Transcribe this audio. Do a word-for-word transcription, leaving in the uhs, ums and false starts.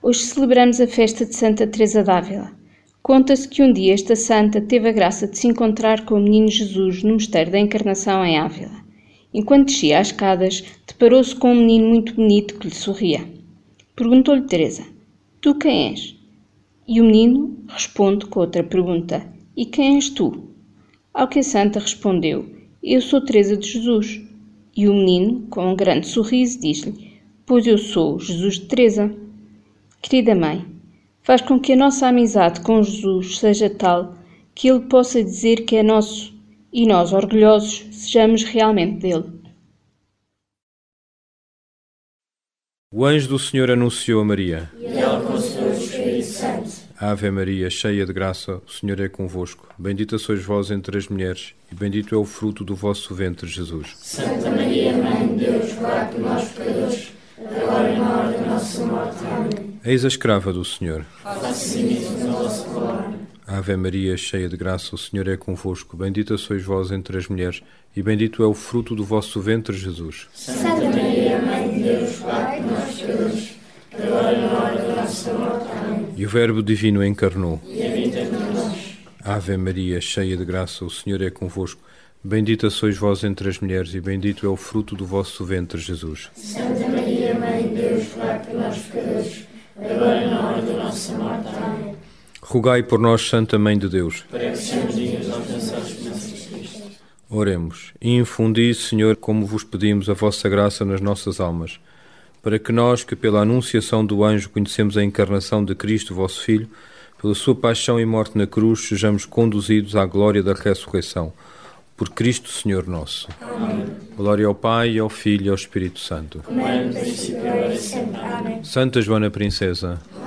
Hoje celebramos a festa de Santa Teresa d'Ávila. Conta-se que um dia esta santa teve a graça de se encontrar com o menino Jesus no mosteiro da Encarnação em Ávila. Enquanto descia as escadas, deparou-se com um menino muito bonito que lhe sorria. Perguntou-lhe Teresa: "Tu quem és?" E o menino responde com outra pergunta: "E quem és tu?" Ao que a santa respondeu: "Eu sou Teresa de Jesus." E o menino, com um grande sorriso, diz-lhe: "Pois eu sou Jesus de Teresa." Querida mãe, faz com que a nossa amizade com Jesus seja tal que Ele possa dizer que é nosso e nós, orgulhosos, sejamos realmente dele. O anjo do Senhor anunciou a Maria. E ela concebeu o Espírito Santo. Ave Maria, cheia de graça, o Senhor é convosco. Bendita sois vós entre as mulheres, e bendito é o fruto do vosso ventre, Jesus. Santa Maria, Mãe de Deus, rogai por nós, pecadores, agora e na hora da nossa morte. Amém. Eis a escrava do Senhor. Faça-se em mim a vossa palavra. Ave Maria, cheia de graça, o Senhor é convosco. Bendita sois vós entre as mulheres, e bendito é o fruto do vosso ventre, Jesus. Santa Maria, Mãe de Deus, rogai por nós, pecadores, agora e na hora da nossa morte. Amém. E o Verbo divino encarnou. E habita entre nós. Ave Maria, cheia de graça, o Senhor é convosco. Bendita sois vós entre as mulheres, e bendito é o fruto do vosso ventre, Jesus. Santa Maria, Mãe de Deus, rogai por nós, pecadores, agora e na hora da nossa morte. Amém. Rogai por nós, Santa Mãe de Deus. Para que sejamos dignos de alcançar as bênçãos de Cristo. Oremos. E infundi, Senhor, como vos pedimos, a vossa graça nas nossas almas, para que nós, que pela anunciação do anjo conhecemos a encarnação de Cristo, vosso Filho, pela sua paixão e morte na cruz, sejamos conduzidos à glória da ressurreição. Por Cristo, Senhor nosso. Amém. Glória ao Pai, ao Filho e ao Espírito Santo. Como é no princípio, agora e sempre. Amém. Santa Joana Princesa,